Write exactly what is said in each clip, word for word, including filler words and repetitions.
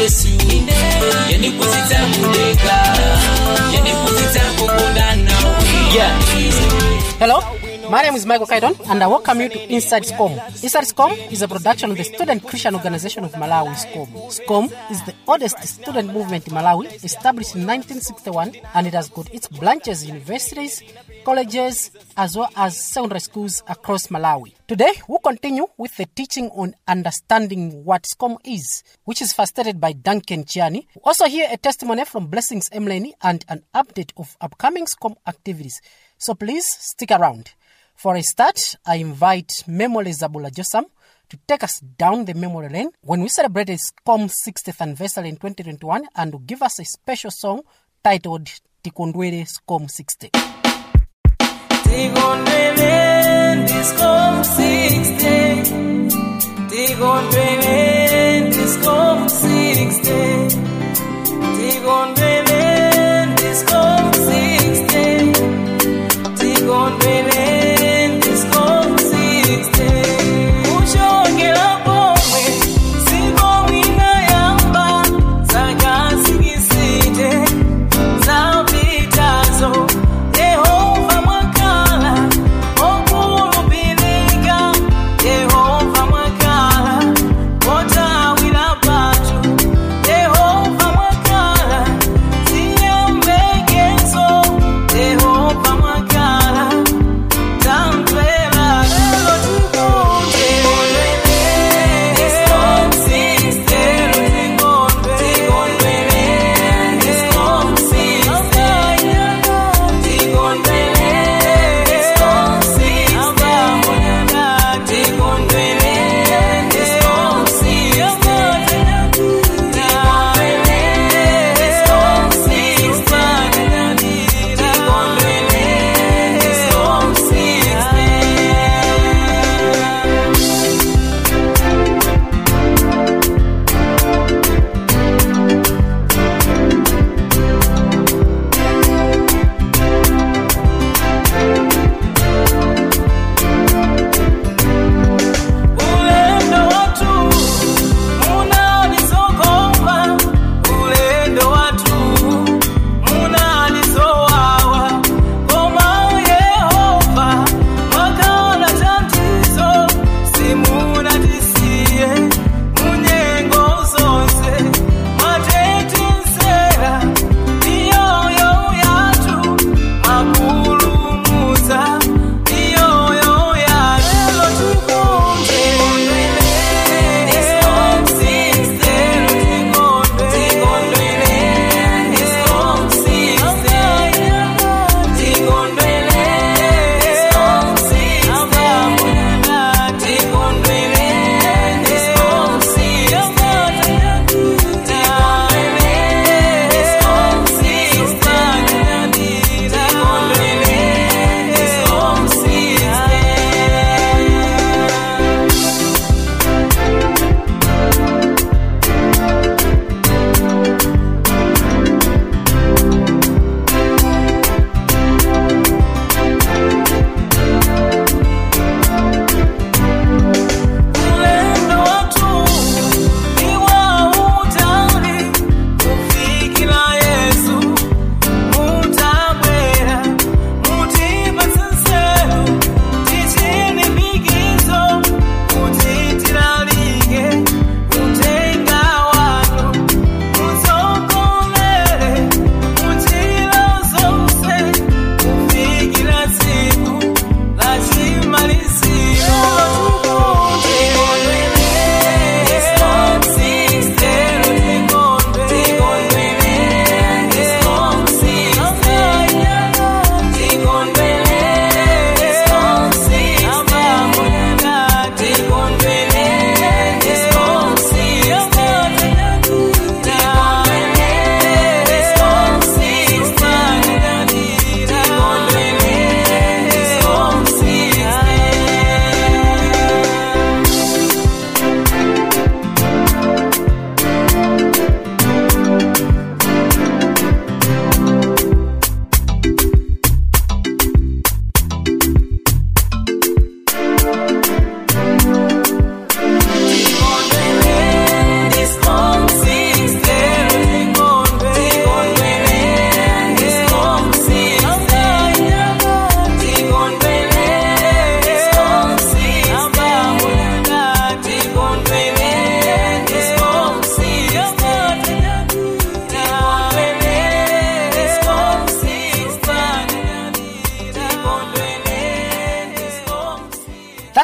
Yesu yeni kuzita kudeka yeni kuzita kukundana. Yeah. Hello, my name is Michael Kaidon and I welcome you to Inside SCOM. Inside SCOM is a production of the Student Christian Organization of Malawi, SCOM. SCOM is the oldest student movement in Malawi, established in nineteen sixty-one, and it has got its branches in universities, colleges, as well as secondary schools across Malawi. Today, we'll continue with the teaching on understanding what SCOM is, which is facilitated by Duncan Chiani. We'll also hear a testimony from Blessings Emleni and an update of upcoming SCOM activities. So please stick around. For a start, I invite Memole Zabula Josam to take us down the memory lane when we celebrated SCOM sixtieth anniversary in twenty twenty-one and to give us a special song titled Tikondwele SCOM sixty. Tikondwele SCOM sixty. Tikondwele SCOM sixty. Tikondwele SCOM sixty. Tikondwele SCOM sixty. Ushokela pomwe sibomina yamba zakasikisite zapitazo. Yehova mwakala okulupilika. Yehova mwakala otawila patu. Yehova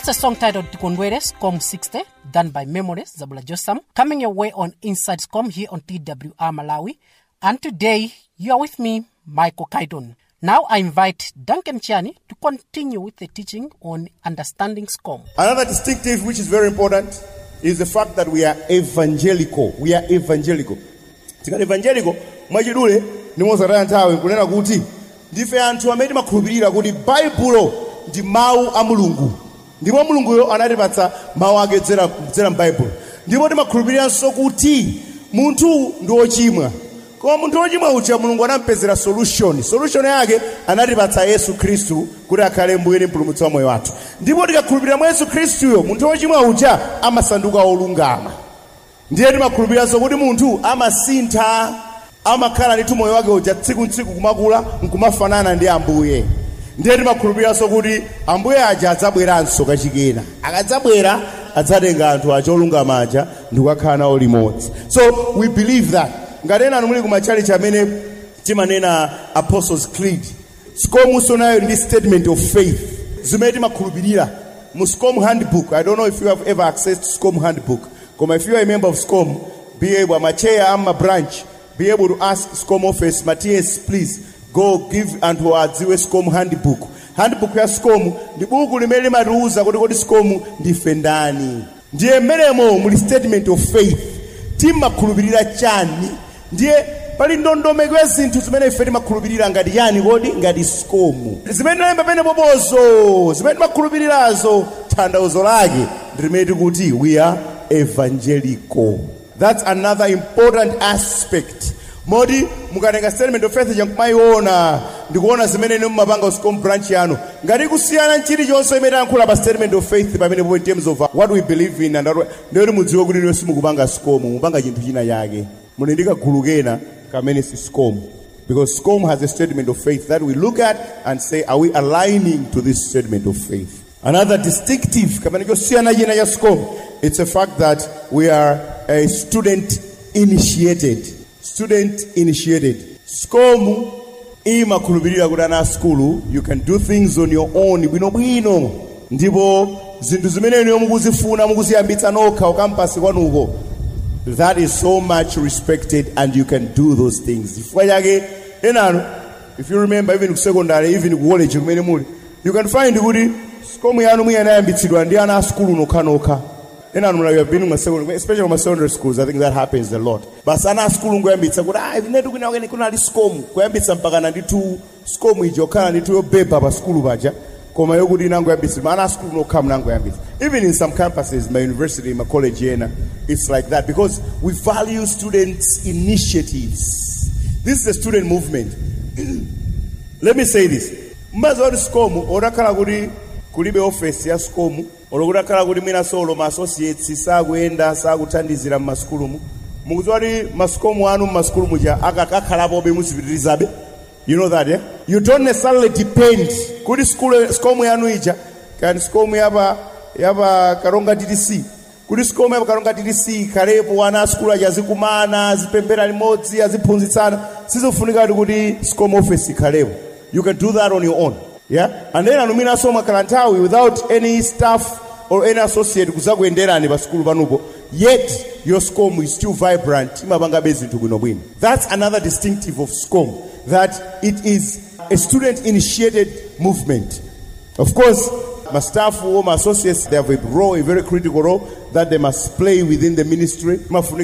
That's a song titled Tikondwere SCOM sixty, done by Memories Zabula Josam, coming your way on Inside SCOM here on T W R Malawi. And today, you are with me, Michael Kaidon. Now I invite Duncan Chiani to continue with the teaching on understanding SCOM. Another distinctive which is very important is the fact that we are evangelical. We are evangelical. Tika evangelical, mwajidule, ni mozaraya ntawe, kunena kuti, ndife anthu amene makhulupirira kuti Baibulo ndi mawu a Mulungu. Ndipo Mulunguyo anatipatsa mawu ake kudzera kudzera m'Baibulo. Ndipo timakhulupiriranso kuti munthu ndi wochimwa. Koma munthu wochimwa uja Mulungu anampezera solution. Solution yake anatipatsa Yesu Khristu kuti akhale mbuye ndi mpulumutsi wa moyo wathu. Ndipo tikakhulupirira mwa Yesu Khristuyo, munthu wochimwa uja amasanduka olungama. Ndiye timakhulupiriranso kuti munthu amasintha, amakhala ndi moyo wake uja tsiku ntsiku kumakula nkumafanana ndi Ambuye. Ndiye timakhulupiriranso kuti Ambuye aja adzabweranso kachikena. Akadzabwera adzatenga anthu aja olungama aja ndi kukhala nawo limodzi. So we believe that. Ngatena numuli kumachalichi amene timanena Apostles' Creed. SCOM usonayo ndi statement of faith. Zimene timakhulupirira. Mu SCOM handbook, I don't know if you have ever accessed SCOM handbook. Come if you are a member of SCOM, be able, my chair and my branch, be able to ask SCOM office, Matthias, please go give and to our SCOM handbook. Handbook ya SCOM, the book will make my rules, I go to SCOM, defendani. Ndiye meremo, muli statement of faith. Tima kulubirira chani. Ndiye, pali ndondo megwezi ntu zimene ifedi makulubirira ngadi yani godi, ngadi SCOM. Zimene nalemba pene bobozo, zimene makulubirirazo, tanda uzolagi, ndrimeti kuti, we are evangelical. That's another important aspect. Modi mukatenga statement of faith jankumaiona ndikuona zimene ni mumapanga SCOM branch yanu ngati kusiyana nchiri chonse imene yankhula pa statement of faith pamene in terms of what we believe in and ndiyo mudziwe kuti niyo simukupanga SCOM mupanga chinthu china chake muli ndikagulu kena kamene si SCOM because SCOM has a statement of faith that we look at and say are we aligning to this statement of faith. Another distinctive kamene kusiyana china cha SCOM, it's a fact that we are a student initiated. Student initiated. SCOM ima kulubirira kudana school, you can do things on your own. Bwino bwino. Ndipo zindu zimene niyo mukuzifuna mukuziyambitsa nokha ukampasi kwanuko. That is so much respected and you can do those things. Ifwa yake enano, if you remember even secondary, even college kumene muli, you can find kuti SCOM yanu muyana yambitsidwa ndi ana school nokha nokha. And I'm like, been in my secondary, especially in my secondary schools, I think that happens a lot. But sana school ngoyambitsa kuti ah ine tukuna ngene kuna li SCOM ngoyambitsa mpaka na nditu SCOM ijo kana nditu beba pa school baja koma yokuti nango yambitsa mana school no come nango yambitsa. Even in some campuses, my university, my college here, it's like that because we value students' initiatives. This is a student movement. Let me say this. Mbazo SCOM orakala kuti kulibe office ya SCOM olokula kala kuti mina solo ma associates sakuenda sakuthandizira mu maskulu mu mukuzwali maskomu anu mu maskulu muja akakakhalapo be muzipitirizabe. You know that, yeah? You don't necessarily depend kuti school SCOM yanu ija kan SCOM yaba yaba Karonga D D C kuti SCOM yaba Karonga D D C kalepo wana school aja zikumana zipembera limodzi aziphunzitsana sizofunika kuti SCOM office ikhalepo. You can do that on your own. Yeah, and then anumina soma kalantawi without any staff or any associate kuzakuenderani pa school panupo, yet your SCOM is still vibrant. That's another distinctive of SCOM, that it is a student initiated movement. Of course, my staff or my associates, they have a role, a very critical role that they must play within the ministry.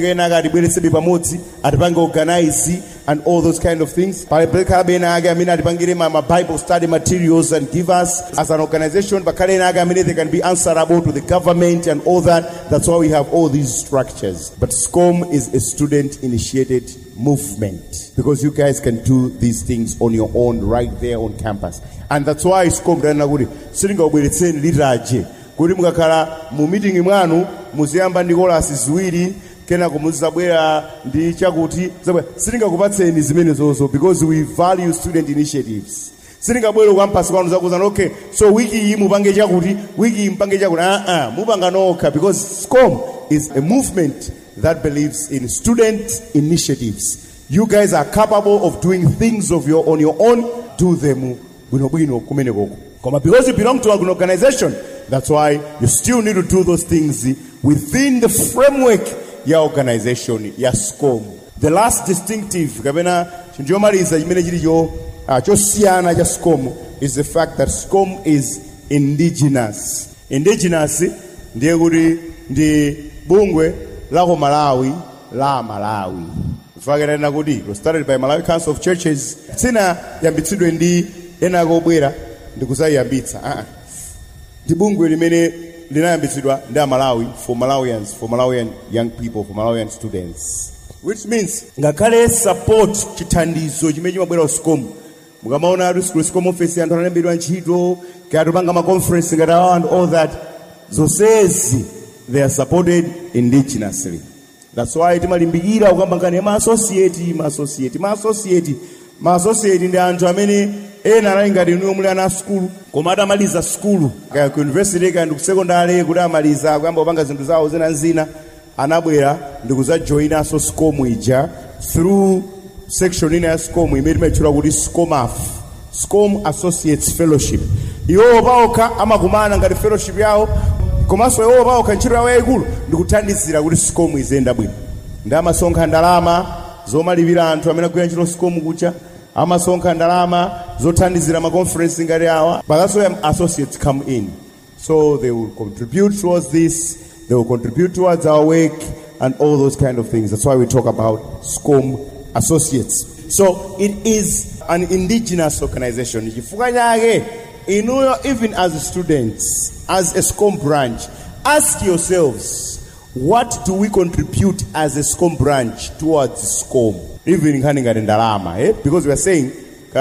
And all those kind of things. My Bible study materials and give us as an organization, they can be answerable to the government and all that. That's why we have all these structures. But SCOM is a student initiated movement because you guys can do these things on your own right there on campus. And that's why SCOM kuri mukakhala mu meeting mwanu muziyamba ndikola ziwiri kena kumuzabwera ndi chakuti siringakupatseni zimene zozo because we value student initiatives. Siringabwera kwampasi kwanu zakuzana okay so wiki iyi mupange chakuti wiki iyi mpange chakuti ah ah mupanga nokha because SCOM is a movement that believes in student initiatives. You guys are capable of doing things of your on your own, do them bwino bwino kumene koko. Koma because you belong to an organization, That's why you still need to do those things within the framework ya organization ya SCOM. The last distinctive kapena chinjomaliza chimene chilicho uh, chosiyana cha SCOM is the fact that SCOM is indigenous. Indigenous ndiye kuti ndi bungwe la ku Malawi la Malawi. Fakirana kuti it was started by Malawi Council of Churches. Sina yambitsidwe ndi ena kobwera ndikuzayambitsa. Ah. Ndi bungwe limene linayambitsidwa ndi Malawi for Malawians, for Malawian young people, for Malawian students. Which means ngakhale support chithandizo chimene chimabwera SCOM. Mukamaona atu school SCOM office anthu analembedwa ntchito, kaya panga ma conference ngati awa and all that. Zonsezi they are supported indigenously. That's why timalimbikira ukambangane ma associate, ma associate, ma associate, ma associate ndi anthu amene ena ali ngati niwo muli ana school, koma atamaliza school, kaya ku university kaya ku secondary kuti amaliza kuyamba kupanga zinthu zawo zina nzina, anabwera ndikuza join aso SCOM ija through section ina ya SCOM imene timatchula kuti SCOMAF, SCOM Associates Fellowship. Iwo paokha amakumana ngati fellowship yawo, komanso iwo paokha ntchito yawo yayikulu ndikuthandizira kuti SCOM izenda bwino. Ndi amasonkha ndalama zomalipira anthu amene agwira ntchito SCOM kucha, amasonkha ndalama zothandizira ma conference ngati awa. But that's where associates come in. So they will contribute towards this, they will contribute towards our work and all those kind of things. That's why we talk about SCOM Associates. So it is an indigenous organization. Even as students, as a SCOM branch, ask yourselves, what do we contribute as a SCOM branch towards SCOM? Even in Ndalama, eh? Because we are saying,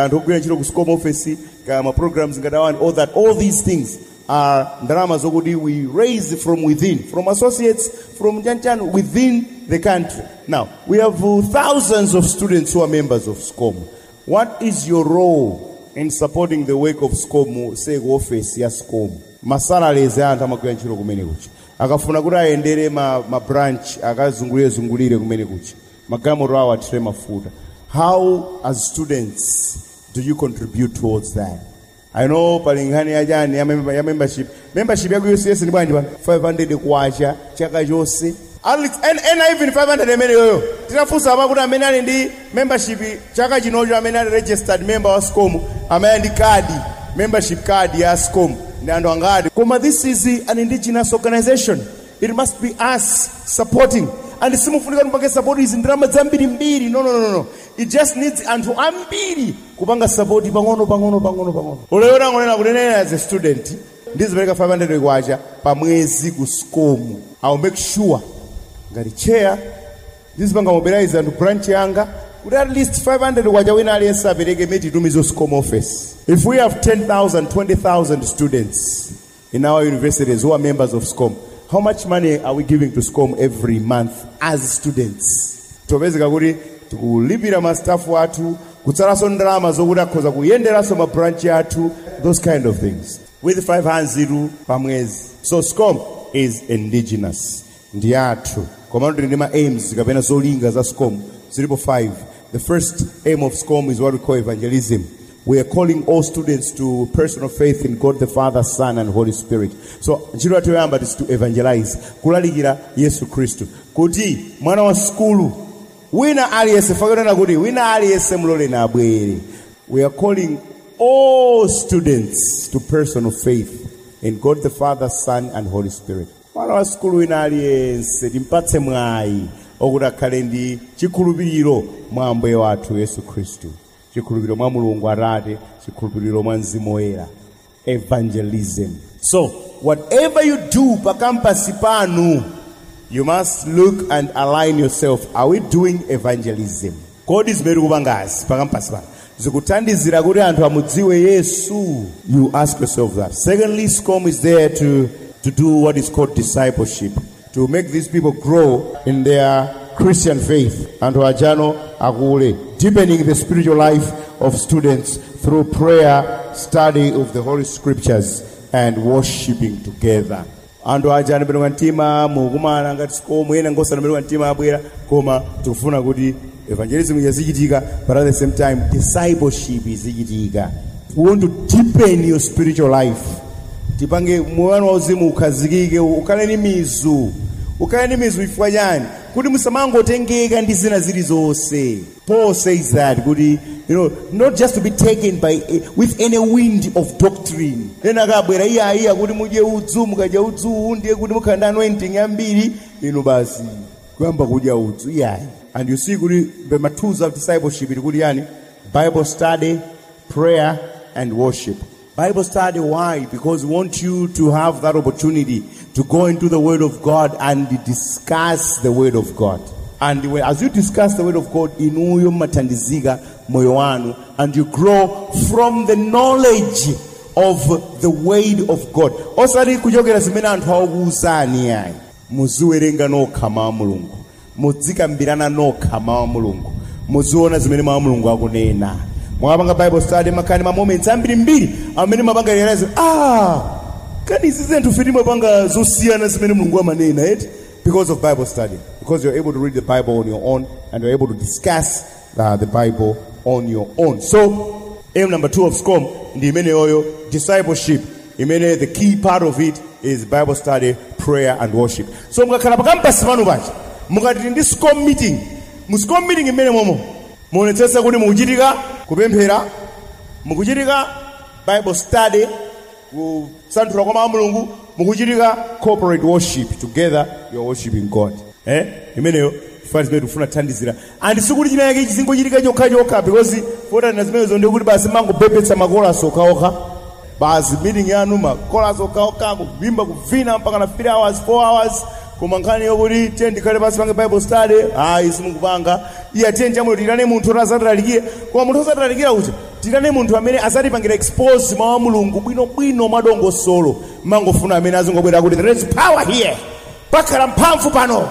SCOM office, programs, and all that, all these things are Ndalama Zogudi we raise from within, from associates, from Janchan within the country. Now, we have uh, thousands of students who are members of SCOM. What is your role in supporting the work of SCOM, say office ya SCOM? Masala leze anta makuya nchiro kumene kuchi. Akafuna kuti aendere ma, ma branch, akazungulire zungulire kumene kuchi. Magamoro awa atire mafuta. How, as students, do you contribute towards that? I know palingani ajani ya membership. Membership ya ku U C S ni bwanji bwana? five hundred kwacha, chaka chose. And, and, and even five hundred emene yoyo. Tinafusa abakuta amene ali ndi membership chaka chinocho amene ali registered member wa SCOM, amene ndi card, membership card ya SCOM. Ndi andu angadi. Koma this is an indigenous organization. It must be us supporting. And simufunika nipake support is ndrama zambiri mbiri. No, no, no, no. It just needs antu ambiri kupanga support pangono pangono pangono pangono. Oleora ngonena kunena as a student, ndizi vereka five hundred kwacha pa mwezi ku SCOM. I'll make sure ngati chair ndizi panga mobilize antu branch yanga kuti at least five hundred kwacha wina aliyense apereke meti tumizo SCOM office. If we have ten thousand, twenty thousand students in our universities who are members of SCOM, how much money are we giving to SCOM every month as students? Tobezeka kuti tukulipira ma staff watu, kutsalaso ndalama zokuti akhoza kuyenderaso ma branch yathu, those kind of things. With five hands ziru pamwezi. So SCOM is indigenous. Ndi yathu. Komando ndi ma aims kapena zolinga za SCOM zilipo five. The first aim of SCOM is what we call evangelism. We are calling all students to personal faith in God the Father, Son, and Holy Spirit. So, njiro atu yamba is to evangelize. Kulalikira Yesu Kristu. Kuti, mwana wa skulu. Wina aliyese, fakirana kuti, wina aliyese mlole na abwere. We are calling all students to personal faith in God the Father, Son, and Holy Spirit. Mwana wa skulu wina aliyese, timpatse mwai. Okuda kalendi, chikulubiriro, mwambe watu Yesu Kristu. Chikulubiriro mwa Mulungu Atate, chikulubiriro mwa Mzimu Woyera. Evangelism. So, whatever you do pa campus panu, you must look and align yourself. Are we doing evangelism? God is very kubangazi pa campus panu. Zikutandizira kuti anthu amudziwe Yesu. You ask yourself that. Secondly, SCOM is there to, to do what is called discipleship. To make these people grow in their Christian faith. And wajano akule. Deepening the spiritual life of students through prayer, study of the Holy Scriptures, and worshiping together. Andu ajana beru ntima mugumana ngati SCOM ena ngosana beru ntima abwera koma tukufuna kuti evangelism yazichitika, but at the same time discipleship izichitika. We want to deepen your spiritual life. tipange moyo wanu wauzimu ukhazikike, ukhale ni mizu, ukhale ni mizu ifwa chani kuti musamangotengeka ndi zina zilizonse. Paul says that kuti, you know, not just to be taken by with any wind of doctrine. Ena kabwera iya iya kuti muje udzu, mukaja udzu ndiye kuti mukhala ndi anointing yambiri, inu basi kuyamba kudya udzu iyayi. And you see kuti the tools of discipleship kuti yani Bible study, prayer and worship. Bible study, why? Because we want you to have that opportunity to go into the Word of God and discuss the Word of God. And as you discuss the Word of God, inuyo matandizika moyo wanu, and you grow from the knowledge of the Word of God. Osati kuchokera zimene anthu akuwuzani yayi. Muziwerenga nokha mawu a Mulungu. Muzikambirana nokha mawu a Mulungu. Muziona zimene mawu a Mulungu akunena. Mwapanga Bible study makani ma moments ambiri mbiri amene mapanga realize ah kani izi zinthu fiti mapanga zosiyana zimene Mulungu amanena eti because of Bible study, because you're able to read the Bible on your own and you're able to discuss uh, the Bible on your own. So aim number two of SCOM ndi imene oyo discipleship, imene the key part of it is Bible study, prayer and worship. So mukakhala pa campus pano pacha mukati ndi SCOM meeting, mu SCOM meeting imene momo muonetsetsa kuti mukuchitika kupemphera, mukuchitika Bible study, kusanthula kwa mawu a Mulungu, mukuchitika corporate worship. Together you are worshiping God. Eh? Imeneyo fans betu funa thandizira. And sikuti china yake chizingochitika chokha chokha, because fora na zimenezo ndi kuti basi mangobhebhetsa makola soka okha. Basi meeting yanu makola soka okha, kuvimba kuvina mpaka na three hours, four hours. Kumankhani yokuti tendi kale pasi pange Bible study, ah isi mukupanga iya tendi chamwe tirane munthu razatalalikira, koma munthu azatalalikira uja tirane munthu amene azatipangira expose mawu a Mulungu bwino bwino madongosolo, mangofuna amene azingobwera kuti there is power here, pakhala mphamvu pano,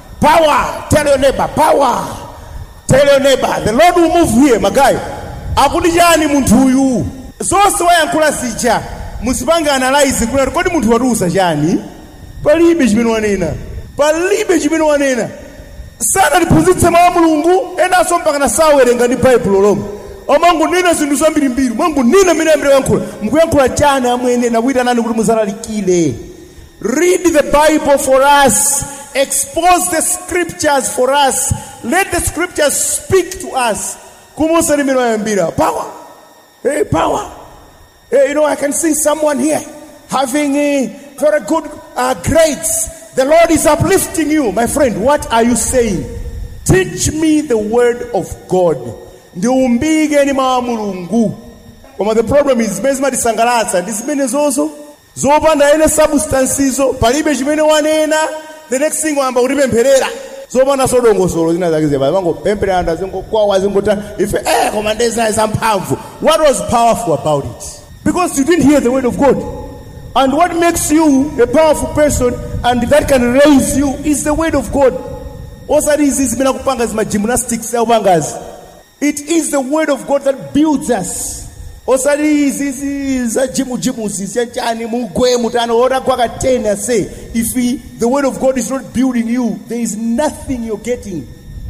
power, tell your neighbor, power, tell your neighbor, the Lord will move here. Magayi akuti chani munthu uyu zonse wayankhula sija musipange analyze kuna kodi munthu watiusa chani. Palibe chimene wanena, palibe chimene wanena. Sana liphunzitse mawu a Mulungu enanso mpaka na sawerenga ndi Bible lomwe. Amangonena zinthu zambiri mbiri, mangonena mene ambiri yankhula. Mukuyankhula chani amwene nakuita nani kuti muzalalikire. Read the Bible for us. Expose the scriptures for us. Let the scriptures speak to us. Kumusa limene wayambira. Power. Hey, power. Hey, you know, I can see someone here having a very good uh, grades. The Lord is uplifting you. My friend, what are you saying? Teach me the word of God. Ndiumbige ni mawu a Mulungu. Koma the problem is mezima disangalatsa ndizimene zozo zopanda ene substances zo palibe chimene wanena. The next thing wamba utipempherera zopanda sodongosolo zina zake zeba mangopemphera anda zingokwawa zingota ife eh koma ndezina zamphamvu. What was powerful about it? Because you didn't hear the word of God. And what makes you a powerful person and that can raise you is the word of God. Osati izi zimene kupanga zima gymnastics upangazi. It is the word of God that builds us. Osati izi za jimu jimu sisiachani mugwe mutano ora kwa ten say if we, the word of God is not building you, there is nothing you're getting.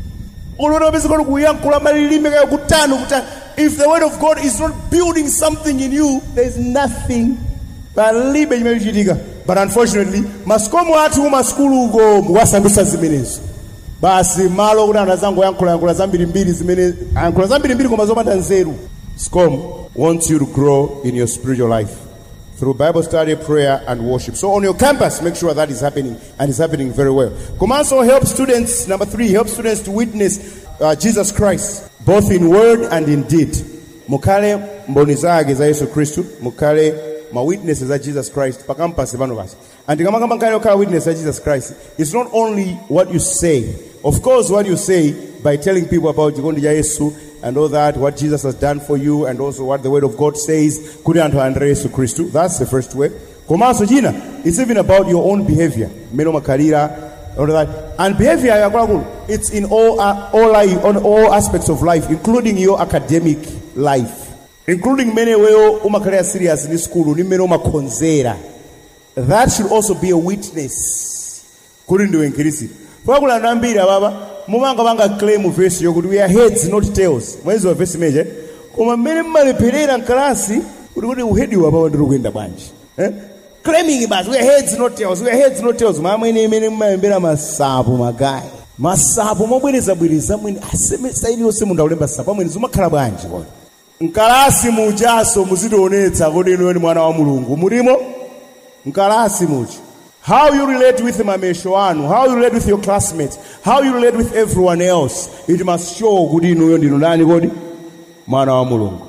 If the word of God is not building something in you, there is nothing. But unfortunately, maskomo atu maskulu ugo mwasambisa zimenezo. Basi malo kuna nazango yankula yankula zambiri mbiri zimene yankula zambiri mbiri kwa zopanda nzeru. SCOM wants you to grow in your spiritual life through Bible study, prayer, and worship. So on your campus, make sure that is happening, and it's happening very well. Come also help students, number three, help students to witness uh, Jesus Christ, both in word and in deed. Mukale mboni zake za Yesu Kristu, mukale ma witnesses of Jesus Christ, pa campus bano basi. And kama kama kale witness of Jesus Christ, it's not only what you say. Of course, what you say by telling people about Jikondi Yesu and all that, what Jesus has done for you, and also what the word of God says, kuri anto andre Yesu Kristu. That's the first way. Komanso jina, it's even about your own behavior. Meno makarira, all that. And behavior, it's in all uh, all life, on all aspects of life, including your academic life, including many weo umakarira serious in school, ni meno makonzera. That should also be a witness. Couldn't do increase. Fakula nambira baba. Mumanga banga claim verse yokuti we are heads not tails. Mwezi wa verse meje. Koma mmene mmaleperera nkalasi kuti kuti uhedi wa baba ndiri kuenda bwanji. Eh? claiming basi we are heads not tails, we are heads not tails. Mama ine imene mmayembera masapo magayi. Masapo mobwereza bwereza mwini aseme saili yonse mundu akulemba sapo amwene zimakhala bwanji kodi. Nkalasi mujaso muzidonetsa kodi ino ni mwana wa Mulungu. Mulimo? Nkalasi muja. How you relate with mamesho wanu, how you relate with your classmates, how you relate with everyone else, it must show kodi ino ndino nani kodi? Mwana wa Mulungu.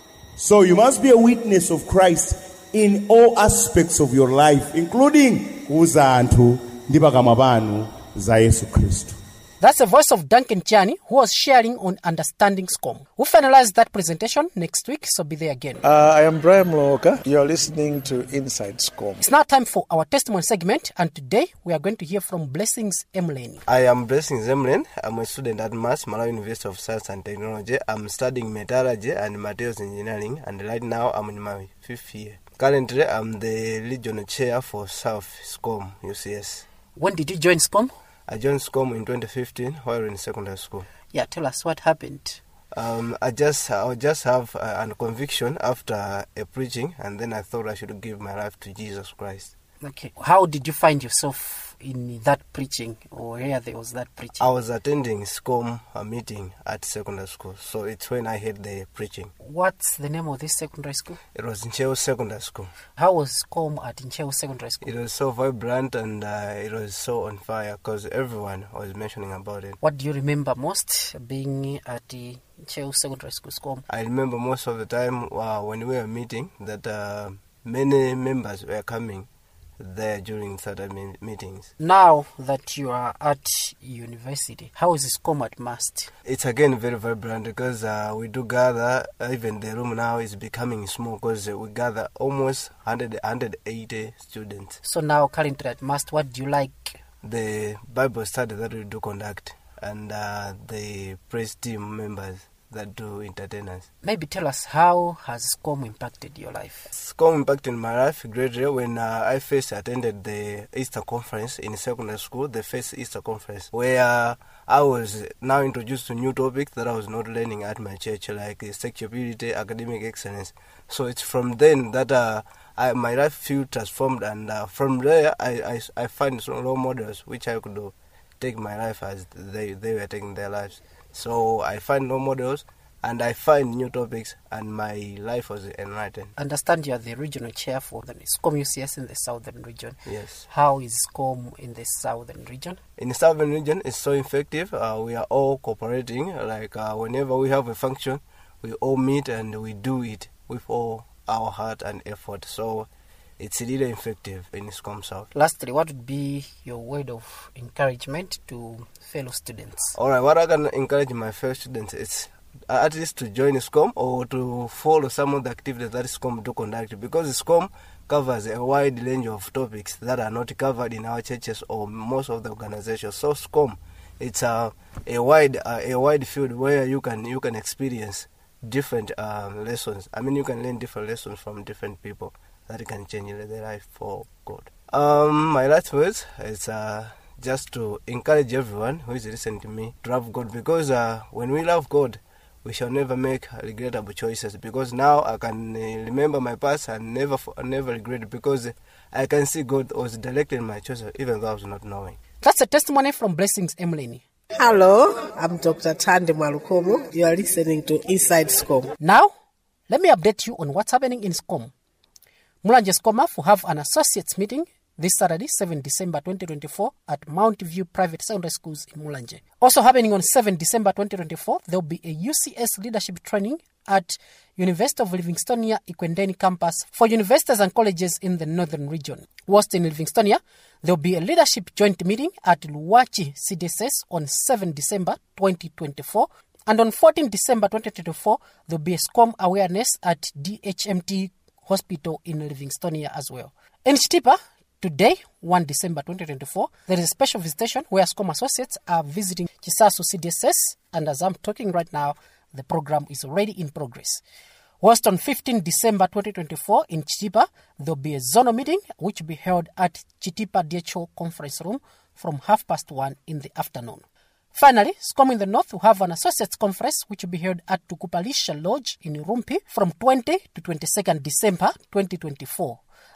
So you must be a witness of Christ in all aspects of your life, including kuuza anthu ndi pakamwa panu za Yesu Kristu. That's the voice of Duncan Chani, who was sharing on understanding SCOM. We'll finalize that presentation next week, so be there again. Uh, I am Brian Mloka. You are listening to Inside SCOM. It's now time for our testimony segment, and today we are going to hear from Blessings Emleni. I am Blessings Emleni. I'm a student at M A S, Malawi University of Science and Technology. I'm studying metallurgy and materials engineering, and right now I'm in my fifth year. Currently, I'm the regional chair for South SCOM, U C S. When did you join SCOM? I joined SCOM in twenty fifteen while in secondary school. Yeah, tell us what happened. Um, I just I just have a, a conviction after a preaching, and then I thought I should give my life to Jesus Christ. Okay. How did you find yourself in that preaching, or where there was that preaching? I was attending SCOM a meeting at secondary school, so it's when I heard the preaching. What's the name of this secondary school? It was Ncheu Secondary School. How was SCOM at Ncheu Secondary School? It was so vibrant and uh, it was so on fire because everyone was mentioning about it. What do you remember most being at the Ncheu Secondary School, SCOM? I remember most of the time uh, when we were meeting that uh, many members were coming there during Saturday meetings. Now that you are at university, how is SCOM at M A S T? It's again very vibrant because uh, we do gather. Even the room now is becoming small because we gather almost one hundred, one hundred eighty students. So now currently at M A S T, what do you like? The Bible study that we do conduct and uh, the praise team members that do entertain us. Maybe tell us, how has SCOM impacted your life? SCOM impacted my life greatly when uh, I first attended the Easter conference in secondary school, the first Easter conference, where uh, I was now introduced to new topics that I was not learning at my church, like uh, sexual purity, academic excellence. So it's from then that uh, I, my life feel transformed, and uh, from there I, I, I find some role models which I could do, take my life as they, they were taking their lives. So I find role models and I find new topics and my life was enlightened. Understand you are the regional chair for the SCOM U C S in the southern region. Yes. How is SCOM in the southern region? In the southern region, it's so effective. Uh, we are all cooperating. Like uh, whenever we have a function, we all meet and we do it with all our heart and effort. So it's really effective in SCOM South. Lastly, what would be your word of encouragement to fellow students? All right, what I can encourage my fellow students is uh, at least to join SCOM or to follow some of the activities that SCOM do conduct, because SCOM covers a wide range of topics that are not covered in our churches or most of the organizations. So SCOM, it's a a wide uh, a wide field where you can you can experience different uh, lessons. I mean, you can learn different lessons from different people that can change their life for God. Um, my last words is uh, just to encourage everyone who is listening to me to love God, because uh, when we love God, we shall never make regrettable choices. Because now I can uh, remember my past and never never regret it, because I can see God was directing my choices even though I was not knowing. That's a testimony from Blessings Emleni. Hello, I'm Doctor Tande Malukomo. You are listening to Inside SCOM. Now, let me update you on what's happening in SCOM. Mulanje SCOMAF will have an associates meeting this Saturday, seventh December twenty twenty-four, at Mount View Private Secondary Schools in Mulanje. Also happening on seventh December twenty twenty-four, there will be a U C S leadership training at University of Livingstonia Ikwendeni campus for universities and colleges in the northern region. Whilst in Livingstonia, there will be a leadership joint meeting at Luwachi C D S S on seventh December twenty twenty-four. And on fourteenth December twenty twenty-four, there will be a SCOM awareness at D H M T Hospital in Livingstonia as well. In Chitipa, today, first December twenty twenty-four, there is a special visitation where SCOM associates are visiting Chisasu C D S S, and as I'm talking right now, the program is already in progress. Whilst on fifteenth December twenty twenty-four in Chitipa, there will be a zonal meeting which will be held at Chitipa D H O conference room from half past one in the afternoon. Finally, SCOM in the North will have an associates conference which will be held at Tukupalisha Lodge in Rumpi from twentieth to twenty-second December twenty twenty-four.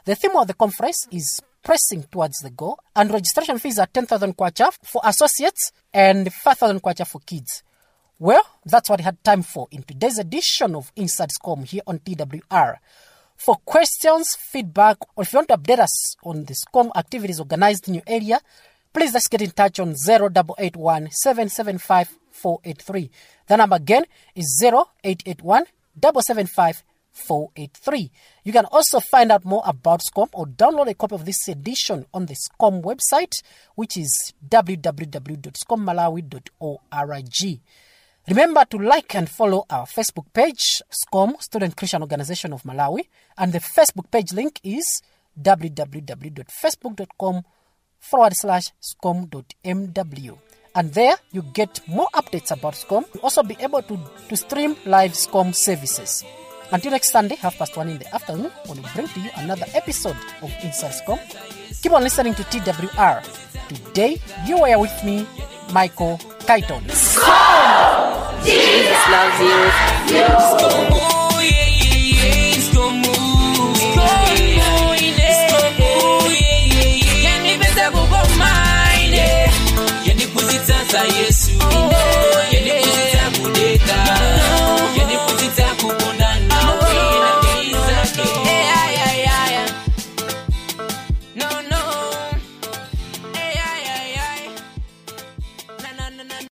The theme of the conference is pressing towards the goal, and registration fees are ten thousand kwacha for associates and five thousand kwacha for kids. Well, that's what I had time for in today's edition of Inside SCOM here on T W R. For questions, feedback, or if you want to update us on the SCOM activities organized in your area, please let's get in touch on zero eight eight one, seven seven five, four eight three. The number again is zero eight eight one, seven seven five, four eight three. You can also find out more about SCOM or download a copy of this edition on the SCOM website, which is w w w dot scom malawi dot org. Remember to like and follow our Facebook page, SCOM, Student Christian Organization of Malawi, and the Facebook page link is w w w dot facebook dot com forward slash scom.mw. And there you get more updates about SCOM. You'll also be able to, to stream live SCOM services. Until next Sunday, half past one in the afternoon, when we bring to you another episode of Inside SCOM. Keep on listening to T W R. Today, you were with me, Michael Kaiton. Jesus loves you.